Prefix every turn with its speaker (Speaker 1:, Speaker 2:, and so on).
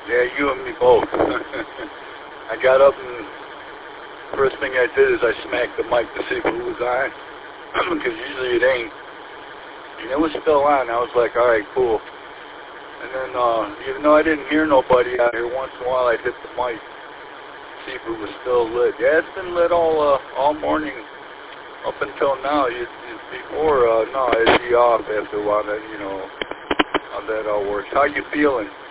Speaker 1: Yeah, you and me both. I got up and first thing I did is I smacked the mic to see if it was on, because usually it ain't. And it was still on. I was like, all right, cool. And then, even though I didn't hear nobody out here, once in a while I'd hit the mic, see if it was still lit. Yeah, it's been lit all morning up until now. Before, no, it'd be off after a while. Then, you know how that all works. How you feeling?